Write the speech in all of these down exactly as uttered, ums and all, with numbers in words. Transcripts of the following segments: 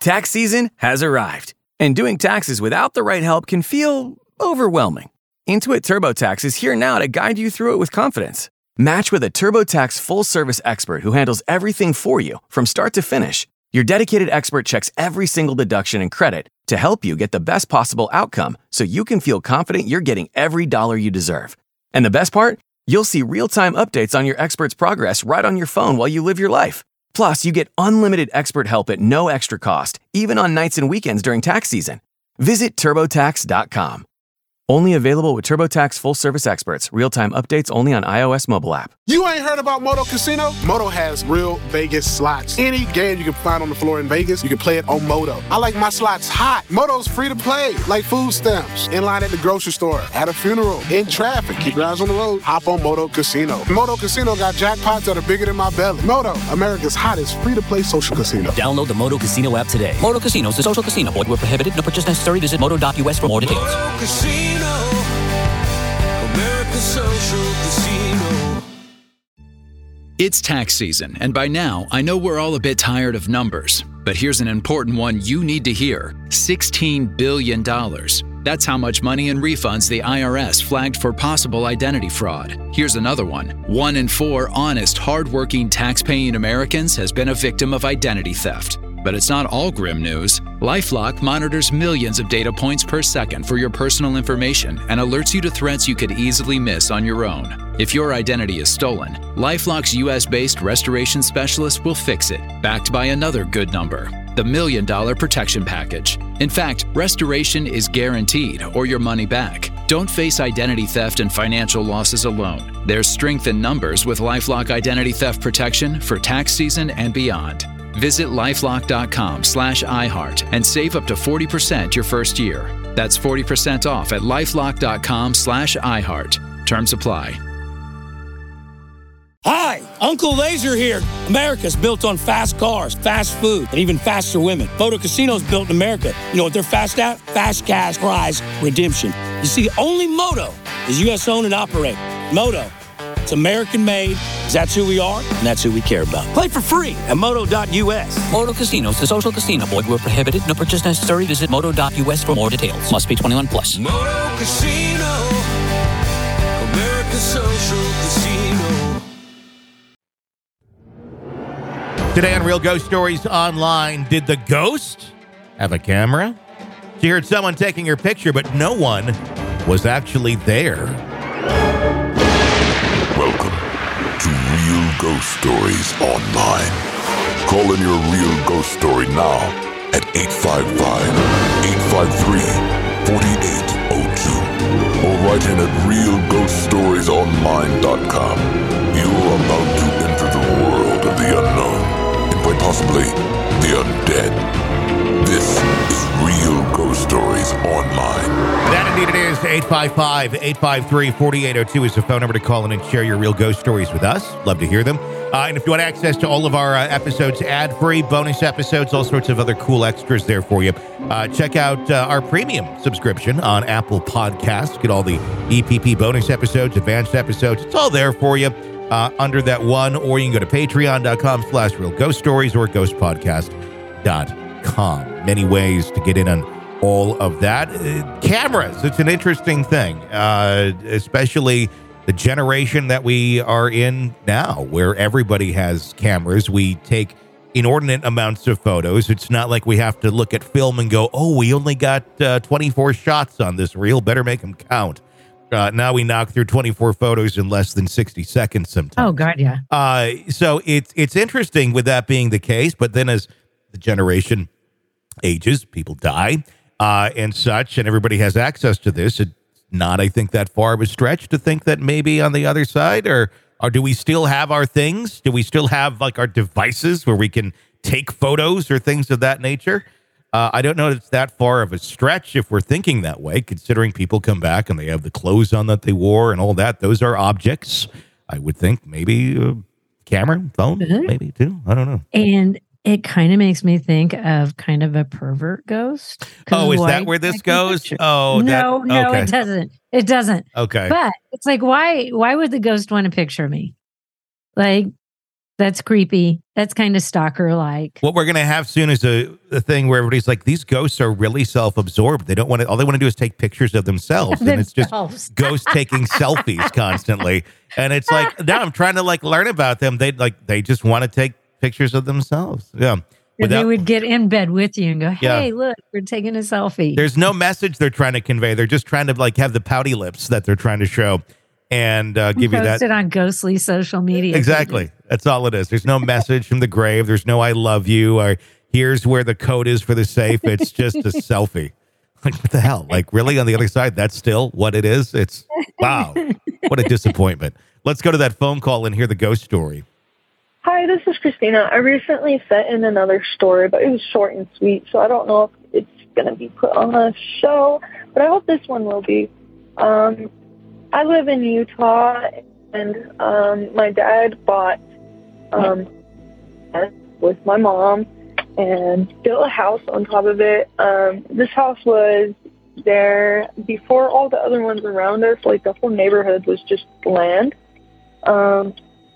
Tax season has arrived, and doing taxes without the right help can feel overwhelming. Intuit TurboTax is here now to guide you through it with confidence. Match with a TurboTax full-service expert who handles everything for you from start to finish. Your dedicated expert checks every single deduction and credit to help you get the best possible outcome so you can feel confident you're getting every dollar you deserve. And the best part? You'll see real-time updates on your expert's progress right on your phone while you live your life. Plus, you get unlimited expert help at no extra cost, even on nights and weekends during tax season. Visit TurboTax dot com. Only available with TurboTax full-service experts. Real-time updates only on iOS mobile app. You ain't heard about Moto Casino? Moto has real Vegas slots. Any game you can find on the floor in Vegas, you can play it on Moto. I like my slots hot. Moto's free to play, like food stamps. In line at the grocery store, at a funeral, in traffic. Keep your eyes on the road. Hop on Moto Casino. Moto Casino got jackpots that are bigger than my belly. Moto, America's hottest free-to-play social casino. Download the Moto Casino app today. Moto Casino is a social casino. Void where prohibited. No purchase necessary. Visit moto dot U S for more details. Moto Casino. America's social casino. It's tax season, and by now, I know we're all a bit tired of numbers. But here's an important one you need to hear. sixteen billion dollars. That's how much money in refunds the I R S flagged for possible identity fraud. Here's another one. One in four honest, hardworking, tax-paying Americans has been a victim of identity theft. But it's not all grim news. LifeLock monitors millions of data points per second for your personal information and alerts you to threats you could easily miss on your own. If your identity is stolen, LifeLock's U S-based restoration specialist will fix it, backed by another good number, the Million Dollar Protection Package. In fact, restoration is guaranteed or your money back. Don't face identity theft and financial losses alone. There's strength in numbers with LifeLock Identity Theft Protection for tax season and beyond. Visit lifelock dot com slash iHeart and save up to forty percent your first year. That's forty percent off at lifelock dot com slash iHeart. Terms apply. Hi, Uncle Laser here. America's built on fast cars, fast food, and even faster women. Moto Casino's built in America. You know what they're fast at? Fast cash prize redemption. You see, only Moto is U S owned and operated. Moto, it's American made. That's who we are, and that's who we care about. Play for free at moto dot U S. Moto Casino is a social casino. Void where prohibited. No purchase necessary. Visit moto dot U S for more details. Must be twenty-one plus. Moto Casino. America's social casino. Today on Real Ghost Stories Online, did the ghost have a camera? She heard someone taking her picture, but no one was actually there. Welcome to Real Ghost Stories Online. Call in your real ghost story now at eight five five, eight five three, four eight zero two or write in at real ghost stories online dot com. You're about to enter the world of the unknown and quite possibly the undead. This is Real Ghost Stories Online. That indeed it is. eight five five, eight five three, four eight zero two is the phone number to call in and share your real ghost stories with us. Love to hear them. Uh, and if you want access to all of our uh, episodes, ad-free, bonus episodes, all sorts of other cool extras there for you, uh, check out uh, our premium subscription on Apple Podcasts. Get all the E P P bonus episodes, advanced episodes. It's all there for you uh, under that one. Or you can go to patreon dot com slash real ghost stories or ghost podcast dot com. Many ways to get in on all of that. Uh, cameras, it's an interesting thing, uh, especially the generation that we are in now, where everybody has cameras. We take inordinate amounts of photos. It's not like we have to look at film and go, oh, we only got uh, twenty-four shots on this reel. Better make them count. Uh, now we knock through twenty-four photos in less than sixty seconds sometimes. Oh, God, yeah. Uh, so it's, it's interesting with that being the case, but then as the generation ages, people die uh, and such, and everybody has access to this. It's not, I think, that far of a stretch to think that maybe on the other side, or, or do we still have our things? Do we still have like our devices where we can take photos or things of that nature? Uh, I don't know if it's that far of a stretch if we're thinking that way, considering people come back and they have the clothes on that they wore and all that. Those are objects. I would think maybe a camera, phone, mm-hmm. maybe too. I don't know. And it kind of makes me think of kind of a pervert ghost. Oh, is that where this goes? Oh, no, that, no, okay. it doesn't. It doesn't. Okay. But it's like, why, why would the ghost want a picture of me? Like, That's creepy. That's kind of stalker-like. What we're going to have soon is a, a thing where everybody's like, these ghosts are really self-absorbed. They don't want to, all they want to do is take pictures of themselves. And it's just ghosts taking selfies constantly. And it's like, now I'm trying to like learn about them. They like, they just want to take pictures of themselves. Yeah. Without, they would get in bed with you and go, hey, yeah. look, we're taking a selfie. There's no message they're trying to convey. They're just trying to like have the pouty lips that they're trying to show and uh, give Post you that. it on ghostly social media. Exactly. Pages. That's all it is. There's no message from the grave. There's no I love you or here's where the code is for the safe. It's just a selfie. Like, what the hell? Like, really? On the other side, that's still what it is? It's, wow. What a disappointment. Let's go to that phone call and hear the ghost story. Hi, this is Christina. I recently sent in another story, but it was short and sweet, so I don't know if it's going to be put on the show, but I hope this one will be. Um, I live in Utah, and um, my dad bought um, with my mom and built a house on top of it. Um, this house was there before all the other ones around us. Like, the whole neighborhood was just land. Um,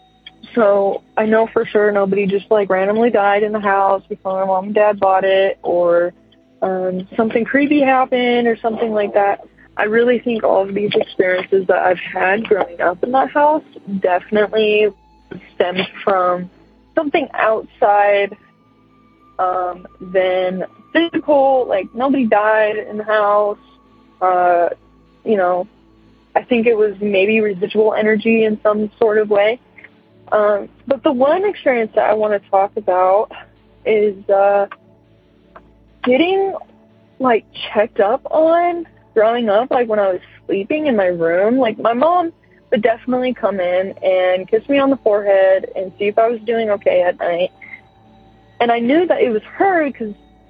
so I know for sure nobody just like randomly died in the house before my mom and dad bought it, or um, something creepy happened or something like that. I really think all of these experiences that I've had growing up in that house definitely stemmed from something outside um, than physical. Like, nobody died in the house. Uh, you know, I think it was maybe residual energy in some sort of way. Um, but the one experience that I want to talk about is uh, getting, like, checked up on growing up, like, when I was sleeping in my room. Like, my mom would definitely come in and kiss me on the forehead and see if I was doing okay at night. And I knew that it was her because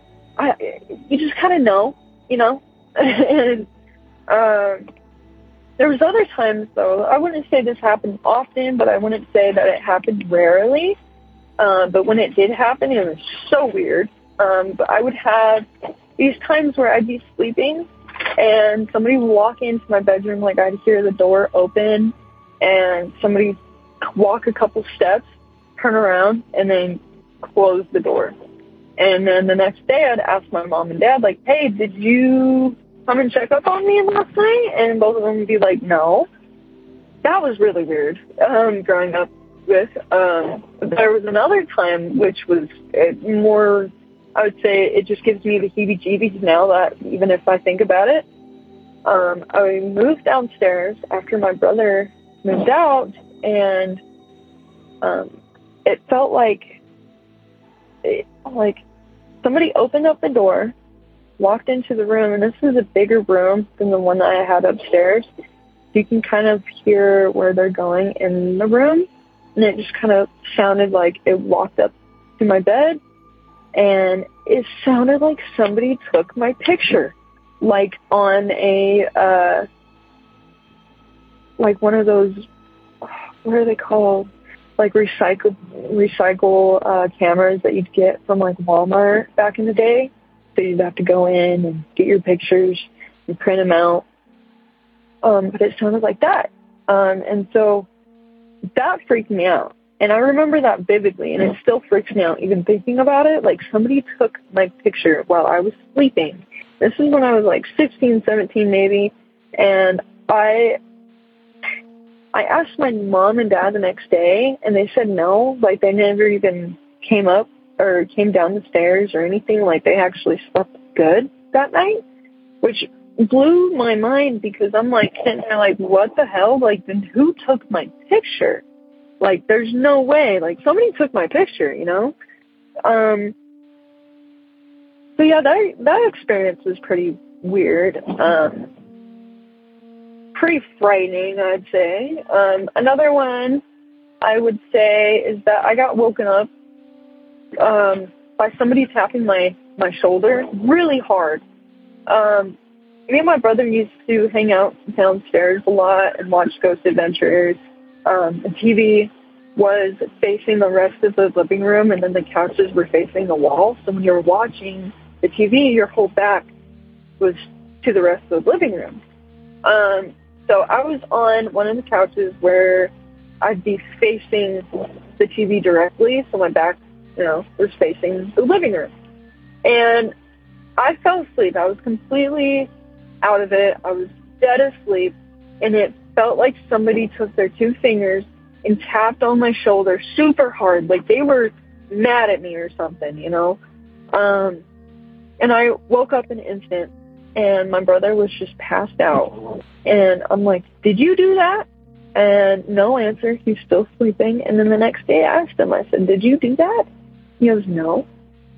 I, you just kind of know, you know? and um, there was other times, though. I wouldn't say this happened often, but I wouldn't say that it happened rarely. Uh, but when it did happen, it was so weird. Um, but I would have these times where I'd be sleeping and somebody would walk into my bedroom, like I'd hear the door open and somebody walk a couple steps, turn around, and then close the door. And then the next day I'd ask my mom and dad, like, hey, did you come and check up on me last night? And both of them would be like, no. That was really weird, um, growing up with. Um, there was another time, which was more, I would say it just gives me the heebie-jeebies now, that even if I think about it. Um, I moved downstairs after my brother moved out, and um, it felt like, it, like somebody opened up the door, walked into the room, and this was a bigger room than the one that I had upstairs. You can kind of hear where they're going in the room, and it just kind of sounded like it walked up to my bed, and it sounded like somebody took my picture, like on a, uh, like one of those, what are they called? Like recycle, recycle uh, cameras that you'd get from like Walmart back in the day. So you'd have to go in and get your pictures and print them out. Um, but it sounded like that. Um, and so that freaked me out. And I remember that vividly, and it still freaks me out even thinking about it. Like, somebody took my picture while I was sleeping. This is when I was like sixteen, seventeen maybe. And I I asked my mom and dad the next day, and they said no. Like, they never even came up or came down the stairs or anything. Like, they actually slept good that night, which blew my mind because I'm like, sitting there like, what the hell? Like, then who took my picture? Like, there's no way. Like, somebody took my picture, you know? Um, so, yeah, that that experience was pretty weird. Um, pretty frightening, I'd say. Um, another one I would say is that I got woken up um, by somebody tapping my, my shoulder really hard. Um, me and my brother used to hang out downstairs a lot and watch Ghost Adventures. Um, the T V was facing the rest of the living room, and then the couches were facing the wall. So when you were watching the T V, your whole back was to the rest of the living room. Um, so I was on one of the couches where I'd be facing the T V directly, so my back, you know, was facing the living room. And I fell asleep. I was completely out of it. I was dead asleep, and it felt like somebody took their two fingers and tapped on my shoulder super hard, like they were mad at me or something, you know. Um, and I woke up in an instant, and my brother was just passed out. And I'm like, did you do that? And no answer. He's still sleeping. And then the next day I asked him, I said, did you do that? He goes, no.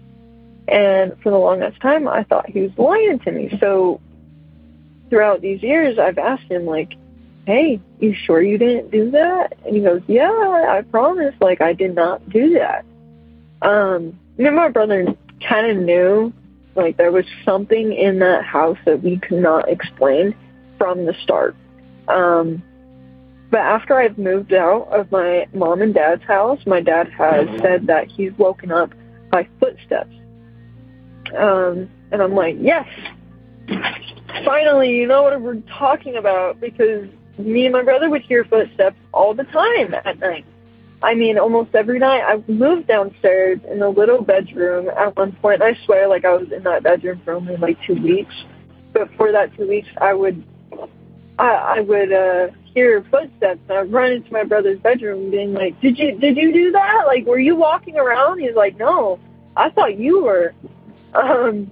And for the longest time, I thought he was lying to me. So throughout these years, I've asked him, like, hey, you sure you didn't do that? And he goes, yeah, I promise. Like, I did not do that. Um, me and my brother kind of knew, like, there was something in that house that we could not explain from the start. Um, but after I've moved out of my mom and dad's house, my dad has said that he's woken up by footsteps. Um, and I'm like, yes, finally, you know what we're talking about, because me and my brother would hear footsteps all the time at night. I mean, almost every night. I moved downstairs in a little bedroom at one point. I swear, like, I was in that bedroom for only, like, two weeks. But for that two weeks, I would, I, I would uh, hear footsteps, and I would run into my brother's bedroom being like, did you, did you do that? Like, were you walking around? He's like, no, I thought you were. Um,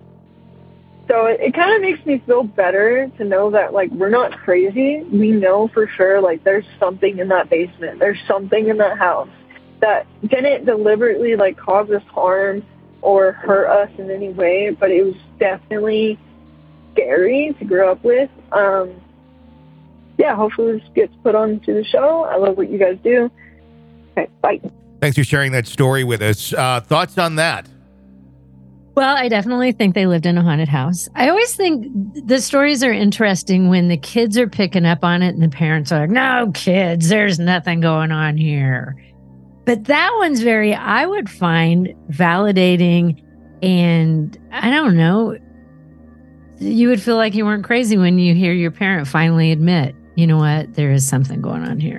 so it, it kind of makes me feel better to know that, like, we're not crazy. We know for sure, like, there's something in that basement. There's something in that house that didn't deliberately, like, cause us harm or hurt us in any way, but it was definitely scary to grow up with. Um, yeah, hopefully this gets put onto the show. I love what you guys do. Okay, bye. Thanks for sharing that story with us. Uh, thoughts on that? Well, I definitely think they lived in a haunted house. I always think the stories are interesting when the kids are picking up on it and the parents are like, no, kids, there's nothing going on here. But that one's very, I would find, validating, and I don't know, you would feel like you weren't crazy when you hear your parent finally admit, you know what, there is something going on here.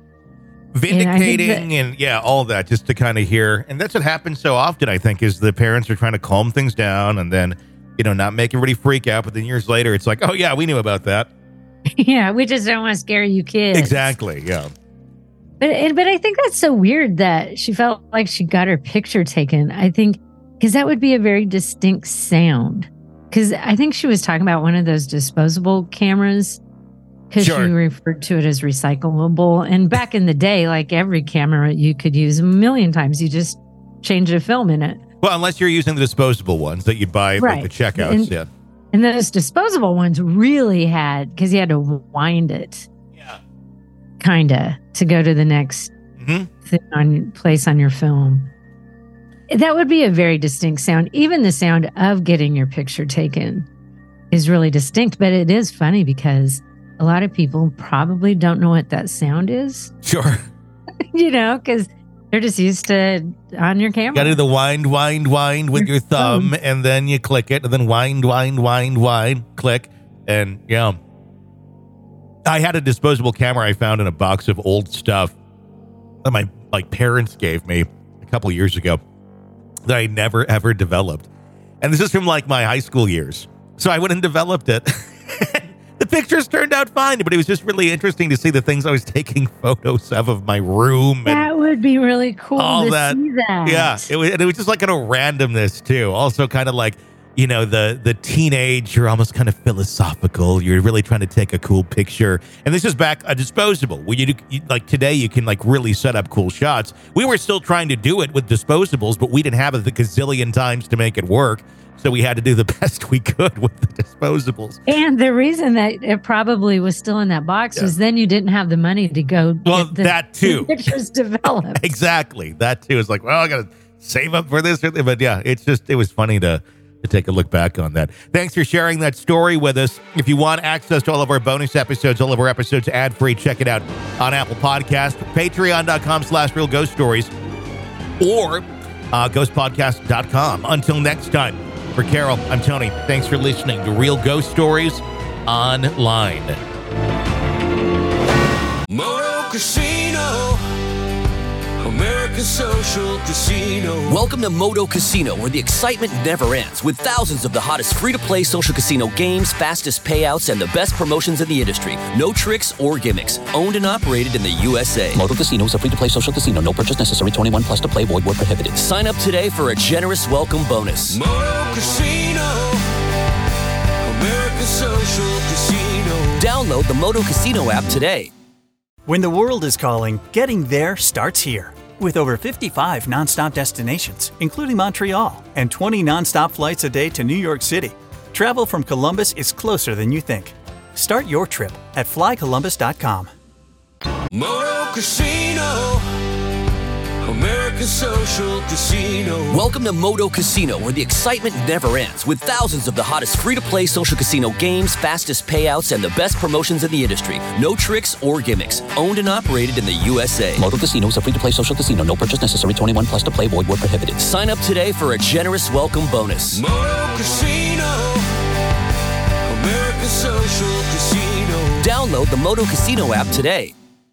Vindicating and, and, and yeah, all that, just to kind of hear. And that's what happens so often, I think, is the parents are trying to calm things down and then, you know, not make everybody freak out. But then years later, it's like, oh, yeah, we knew about that. Yeah, we just don't want to scare you kids. Exactly, yeah. But, but I think that's so weird that she felt like she got her picture taken. I think, because that would be a very distinct sound. Because I think she was talking about one of those disposable cameras. Because sure. she referred to it as recyclable. And back in the day, like every camera you could use a million times. You just change a film in it. Well, unless you're using the disposable ones that you buy at right. like the checkouts. And, yeah. and those disposable ones really had, because you had to wind it. Yeah. Kind of, to go to the next mm-hmm. thing on, place on your film. That would be a very distinct sound. Even the sound of getting your picture taken is really distinct. But it is funny because a lot of people probably don't know what that sound is. Sure. You know, because they're just used to on your camera. Got to do the wind, wind, wind with your thumb, thumb, and then you click it, and then wind, wind, wind, wind, click, and yeah. I had a disposable camera I found in a box of old stuff that my like parents gave me a couple years ago that I never ever developed, and this is from like my high school years. So I went and developed it. The pictures turned out fine, but it was just really interesting to see the things I was taking photos of of my room. And that would be really cool all to that. see that. Yeah, it was, and it was just like kind of randomness too. Also kind of like, you know, the the teenage, you're almost kind of philosophical. You're really trying to take a cool picture. And this is back a disposable. Where you, you like today, you can like really set up cool shots. We were still trying to do it with disposables, but we didn't have it the gazillion times to make it work. So we had to do the best we could with the disposables. And the reason that it probably was still in that box yeah. was then you didn't have the money to go well, get the, that too. the pictures developed. Exactly. That too. It's like, well, I got to save up for this. But yeah, it's just, it was funny to, to take a look back on that. Thanks for sharing that story with us. If you want access to all of our bonus episodes, all of our episodes ad-free, check it out on Apple Podcast, patreon.com slash real ghost stories, or uh, ghost podcast dot com. Until next time. For Carol, I'm Tony. Thanks for listening to Real Ghost Stories Online. Moto Casino, America. America's Social Casino. Welcome to Moto Casino, where the excitement never ends, with thousands of the hottest free-to-play social casino games, fastest payouts, and the best promotions in the industry. No tricks or gimmicks. Owned and operated in the U S A. Moto Casino is a free-to-play social casino. No purchase necessary. twenty-one plus to play. Void where prohibited. Sign up today for a generous welcome bonus. Moto Casino. America's Social Casino. Download the Moto Casino app today. When the world is calling, getting there starts here. With over fifty-five nonstop destinations, including Montreal, and twenty nonstop flights a day to New York City, travel from Columbus is closer than you think. Start your trip at fly columbus dot com. Moto Casino. America's Social Casino. Welcome to Moto Casino, where the excitement never ends, with thousands of the hottest free-to-play social casino games, fastest payouts, and the best promotions in the industry. No tricks or gimmicks. Owned and operated in the U S A. Moto Casino is a free-to-play social casino. No purchase necessary. twenty-one plus to play. Void where prohibited. Sign up today for a generous welcome bonus. Moto Casino. America's Social Casino. Download the Moto Casino app today.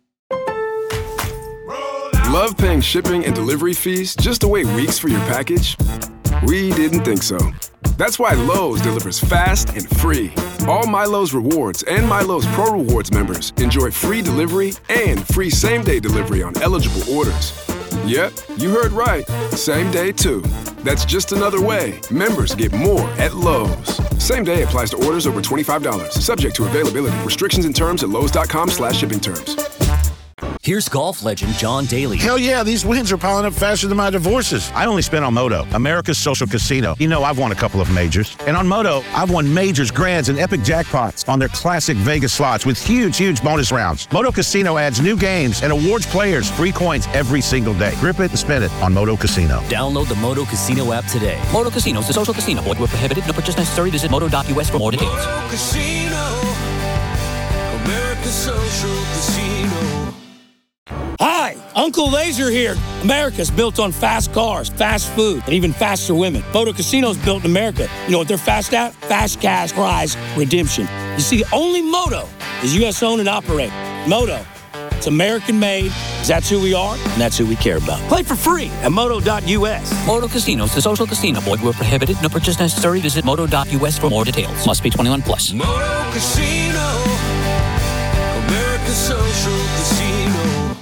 Love paying shipping and delivery fees just to wait weeks for your package? We didn't think so. That's why Lowe's delivers fast and free. All MyLowe's Rewards and MyLowe's Pro Rewards members enjoy free delivery and free same-day delivery on eligible orders. Yep, you heard right. Same day, too. That's just another way members get more at Lowe's. Same day applies to orders over twenty-five dollars. Subject to availability. Restrictions and terms at lowes dot com slash shipping terms. Here's golf legend John Daly. Hell yeah, these wins are piling up faster than my divorces. I only spent on Moto, America's Social Casino. You know, I've won a couple of majors. And on Moto, I've won majors, grands, and epic jackpots on their classic Vegas slots with huge, huge bonus rounds. Moto Casino adds new games and awards players free coins every single day. Grip it and spin it on Moto Casino. Download the Moto Casino app today. Moto Casino is a social casino. Void where prohibited. No purchase necessary. Visit moto dot U S for more details. Moto Casino. America's Social Casino. Hi, Uncle Laser here. America's built on fast cars, fast food, and even faster women. Moto Casino's built in America. You know what they're fast at? Fast cash prize redemption. You see, only Moto is U S owned and operated. Moto, it's American made. That's who we are, and that's who we care about. Play for free at moto dot U S. Moto Casino is a social casino. Void where prohibited. No purchase necessary. Visit moto dot U S for more details. Must be twenty-one plus. Moto Casino. America's Social Casino.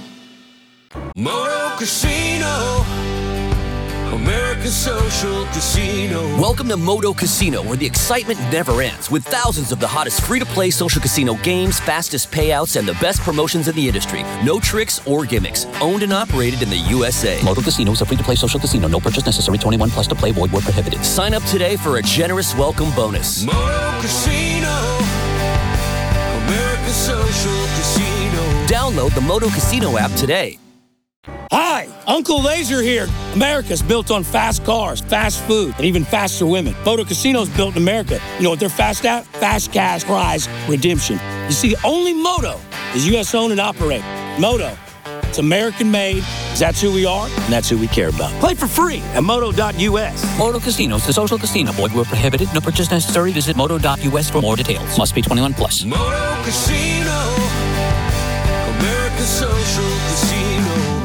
Moto Casino. America's Social Casino. Welcome to Moto Casino, where the excitement never ends, with thousands of the hottest free-to-play social casino games, fastest payouts, and the best promotions in the industry. No tricks or gimmicks. Owned and operated in the U S A. Moto Casino is a free-to-play social casino. No purchase necessary. twenty-one plus to play. Void where prohibited. Sign up today for a generous welcome bonus. Moto Casino. America's Social Casino. Download the Moto Casino app today. Hi, Uncle Laser here. America's built on fast cars, fast food, and even faster women. Moto Casino's built in America. You know what they're fast at? Fast cash prize redemption. You see, only Moto is U S owned and operated. Moto, it's American made. That's who we are, and that's who we care about. Play for free at moto dot U S. Moto Casino is a social casino. Void where prohibited. No purchase necessary. Visit moto dot U S for more details. Must be twenty-one plus. Moto Casino. America's Social Casino.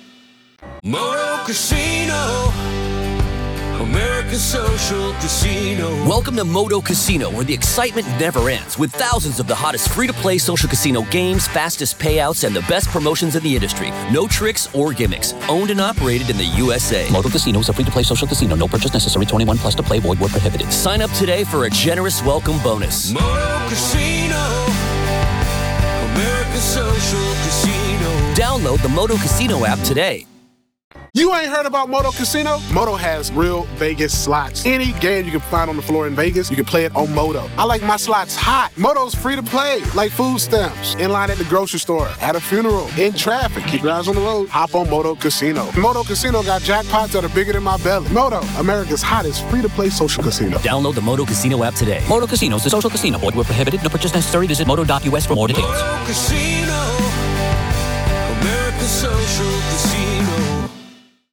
Moto Casino. America's Social Casino. Welcome to Moto Casino, where the excitement never ends, with thousands of the hottest free-to-play social casino games, fastest payouts, and the best promotions in the industry. No tricks or gimmicks. Owned and operated in the U S A. Moto Casino is a free-to-play social casino. No purchase necessary. twenty-one plus to play. Void where prohibited. Sign up today for a generous welcome bonus. Moto Casino. America's Social Casino. Download the Moto Casino app today. You ain't heard about Moto Casino? Moto has real Vegas slots. Any game you can find on the floor in Vegas, you can play it on Moto. I like my slots hot. Moto's free to play, like food stamps. In line at the grocery store, at a funeral, in traffic. Keep your eyes on the road. Hop on Moto Casino. Moto Casino got jackpots that are bigger than my belly. Moto, America's hottest free-to-play social casino. Download the Moto Casino app today. Moto Casino is a social casino. Void where prohibited. No purchase necessary. Visit moto dot U S for more details. Moto Casino. America's Social Casino.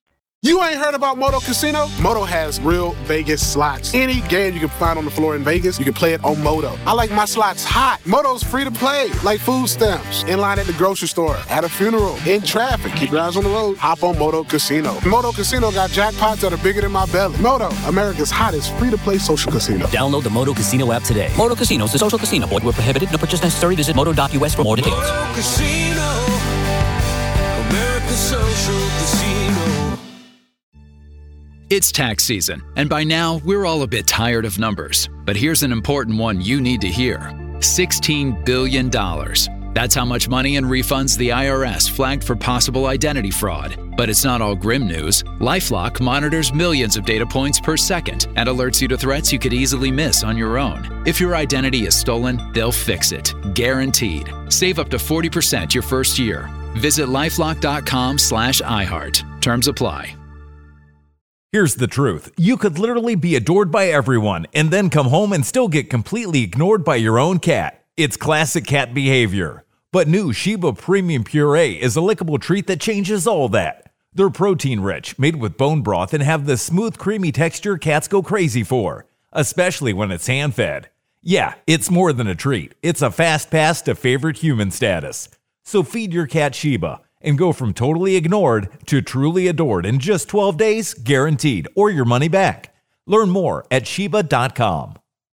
You ain't heard about Moto Casino? Moto has real Vegas slots. Any game you can find on the floor in Vegas, you can play it on Moto. I like my slots hot. Moto's free to play, like food stamps. In line at the grocery store, at a funeral, in traffic. Keep your eyes on the road. Hop on Moto Casino. Moto Casino got jackpots that are bigger than my belly. Moto, America's hottest free-to-play social casino. Download the Moto Casino app today. Moto Casino is a social casino. Void where prohibited. No purchase necessary. Visit moto dot U S for more details. Moto Casino, America's social casino. It's tax season, and by now, we're all a bit tired of numbers. But here's an important one you need to hear. sixteen billion dollars. That's how much money and refunds the I R S flagged for possible identity fraud. But it's not all grim news. LifeLock monitors millions of data points per second and alerts you to threats you could easily miss on your own. If your identity is stolen, they'll fix it. Guaranteed. Save up to forty percent your first year. Visit lifelock.com slash iHeart. Terms apply. Here's the truth. You could literally be adored by everyone and then come home and still get completely ignored by your own cat. It's classic cat behavior. But new Sheba Premium Puree is a lickable treat that changes all that. They're protein-rich, made with bone broth, and have the smooth, creamy texture cats go crazy for, especially when it's hand-fed. Yeah, it's more than a treat. It's a fast pass to favorite human status. So feed your cat Sheba and go from totally ignored to truly adored in just twelve days, guaranteed, or your money back. Learn more at Sheba dot com.